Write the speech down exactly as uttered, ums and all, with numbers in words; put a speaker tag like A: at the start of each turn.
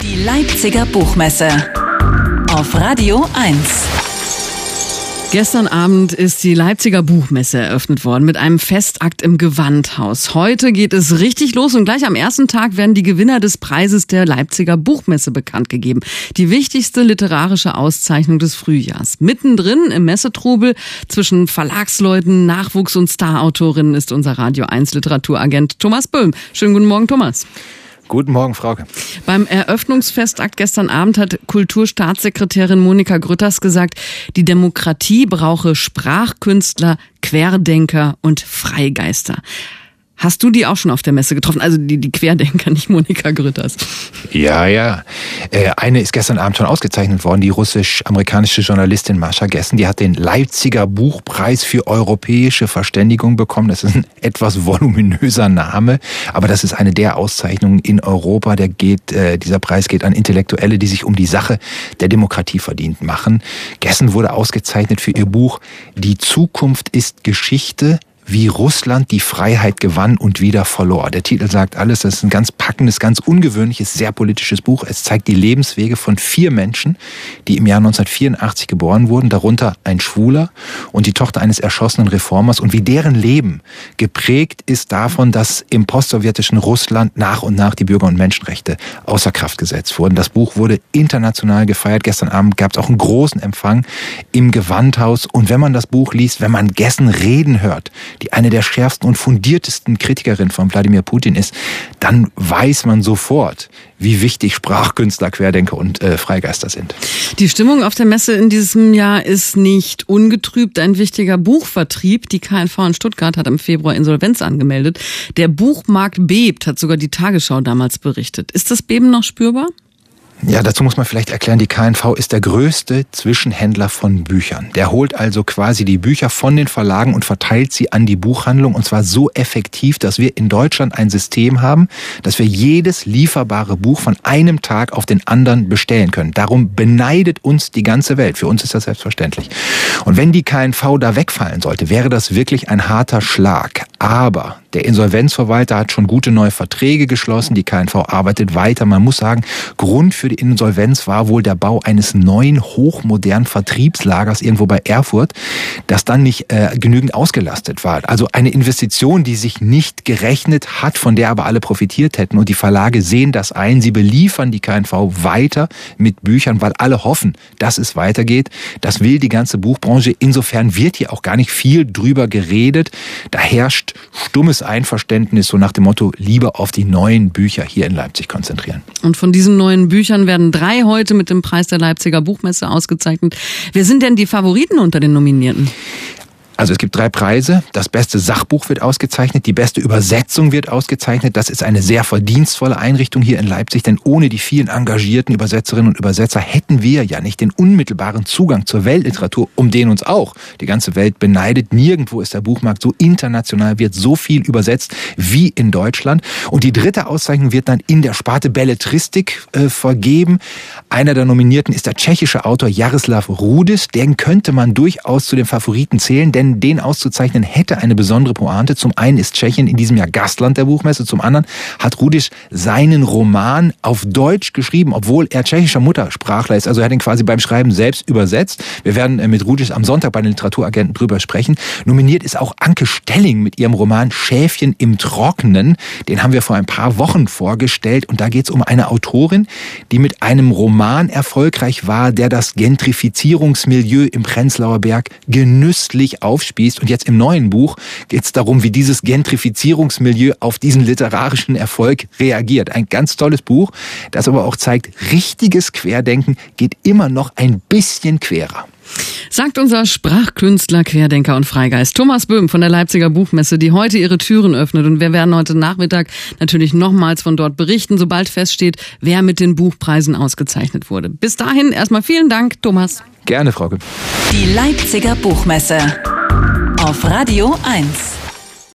A: Die Leipziger Buchmesse auf Radio eins.
B: Gestern Abend ist die Leipziger Buchmesse eröffnet worden mit einem Festakt im Gewandhaus. Heute geht es richtig los und gleich am ersten Tag werden die Gewinner des Preises der Leipziger Buchmesse bekannt gegeben. Die wichtigste literarische Auszeichnung des Frühjahrs. Mittendrin im Messetrubel zwischen Verlagsleuten, Nachwuchs- und Starautorinnen ist unser Radio eins Literaturagent Thomas Böhm. Schönen guten Morgen, Thomas.
C: Guten Morgen, Frauke.
B: Beim Eröffnungsfestakt gestern Abend hat Kulturstaatssekretärin Monika Grütters gesagt, die Demokratie brauche Sprachkünstler, Querdenker und Freigeister. Hast du die auch schon auf der Messe getroffen? Also die, die Querdenker, nicht Monika Grütters.
C: Ja, ja. Äh, eine ist gestern Abend schon ausgezeichnet worden, die russisch-amerikanische Journalistin Mascha Gessen. Die hat den Leipziger Buchpreis für europäische Verständigung bekommen. Das ist ein etwas voluminöser Name, aber das ist eine der Auszeichnungen in Europa. Der geht, äh, dieser Preis geht an Intellektuelle, die sich um die Sache der Demokratie verdient machen. Gessen wurde ausgezeichnet für ihr Buch Die Zukunft ist Geschichte, wie Russland die Freiheit gewann und wieder verlor. Der Titel sagt alles, das ist ein ganz packendes, ganz ungewöhnliches, sehr politisches Buch. Es zeigt die Lebenswege von vier Menschen, die im Jahr neunzehnhundertvierundachtzig geboren wurden, darunter ein Schwuler und die Tochter eines erschossenen Reformers, und wie deren Leben geprägt ist davon, dass im postsowjetischen Russland nach und nach die Bürger- und Menschenrechte außer Kraft gesetzt wurden. Das Buch wurde international gefeiert. Gestern Abend gab es auch einen großen Empfang im Gewandhaus. Und wenn man das Buch liest, wenn man Gessen reden hört, die eine der schärfsten und fundiertesten Kritikerinnen von Wladimir Putin ist, dann weiß man sofort, wie wichtig Sprachkünstler, Querdenker und äh, Freigeister sind.
B: Die Stimmung auf der Messe in diesem Jahr ist nicht ungetrübt. Ein wichtiger Buchvertrieb, die K N V in Stuttgart, hat im Februar Insolvenz angemeldet. Der Buchmarkt bebt, hat sogar die Tagesschau damals berichtet. Ist das Beben noch spürbar?
C: Ja, dazu muss man vielleicht erklären, die K N V ist der größte Zwischenhändler von Büchern. Der holt also quasi die Bücher von den Verlagen und verteilt sie an die Buchhandlung, und zwar so effektiv, dass wir in Deutschland ein System haben, dass wir jedes lieferbare Buch von einem Tag auf den anderen bestellen können. Darum beneidet uns die ganze Welt. Für uns ist das selbstverständlich. Und wenn die K N V da wegfallen sollte, wäre das wirklich ein harter Schlag. Aber der Insolvenzverwalter hat schon gute neue Verträge geschlossen. Die K N V arbeitet weiter. Man muss sagen, Grund für die Insolvenz war wohl der Bau eines neuen, hochmodernen Vertriebslagers irgendwo bei Erfurt, das dann nicht äh, genügend ausgelastet war. Also eine Investition, die sich nicht gerechnet hat, von der aber alle profitiert hätten. Und die Verlage sehen das ein. Sie beliefern die K N V weiter mit Büchern, weil alle hoffen, dass es weitergeht. Das will die ganze Buchbranche. Insofern wird hier auch gar nicht viel drüber geredet. Da herrscht stummes Einverständnis, so nach dem Motto, lieber auf die neuen Bücher hier in Leipzig konzentrieren.
B: Und von diesen neuen Büchern werden drei heute mit dem Preis der Leipziger Buchmesse ausgezeichnet. Wer sind denn die Favoriten unter den Nominierten?
C: Also es gibt drei Preise. Das beste Sachbuch wird ausgezeichnet, die beste Übersetzung wird ausgezeichnet. Das ist eine sehr verdienstvolle Einrichtung hier in Leipzig, denn ohne die vielen engagierten Übersetzerinnen und Übersetzer hätten wir ja nicht den unmittelbaren Zugang zur Weltliteratur, um den uns auch die ganze Welt beneidet. Nirgendwo ist der Buchmarkt so international, wird so viel übersetzt wie in Deutschland. Und die dritte Auszeichnung wird dann in der Sparte Belletristik äh, vergeben. Einer der Nominierten ist der tschechische Autor Jaroslav Rudis. Den könnte man durchaus zu den Favoriten zählen, denn den auszuzeichnen hätte eine besondere Pointe. Zum einen ist Tschechien in diesem Jahr Gastland der Buchmesse, zum anderen hat Rudis seinen Roman auf Deutsch geschrieben, obwohl er tschechischer Muttersprachler ist. Also er hat ihn quasi beim Schreiben selbst übersetzt. Wir werden mit Rudis am Sonntag bei den Literaturagenten drüber sprechen. Nominiert ist auch Anke Stelling mit ihrem Roman Schäfchen im Trocknen. Den haben wir vor ein paar Wochen vorgestellt, und da geht es um eine Autorin, die mit einem Roman erfolgreich war, der das Gentrifizierungsmilieu im Prenzlauer Berg genüsslich auf aufspießt. Und jetzt im neuen Buch geht es darum, wie dieses Gentrifizierungsmilieu auf diesen literarischen Erfolg reagiert. Ein ganz tolles Buch, das aber auch zeigt, richtiges Querdenken geht immer noch ein bisschen querer.
B: Sagt unser Sprachkünstler, Querdenker und Freigeist Thomas Böhm von der Leipziger Buchmesse, die heute ihre Türen öffnet. Und wir werden heute Nachmittag natürlich nochmals von dort berichten, sobald feststeht, wer mit den Buchpreisen ausgezeichnet wurde. Bis dahin erstmal vielen Dank, Thomas.
C: Gerne, Frauke.
A: Die Leipziger Buchmesse auf Radio eins.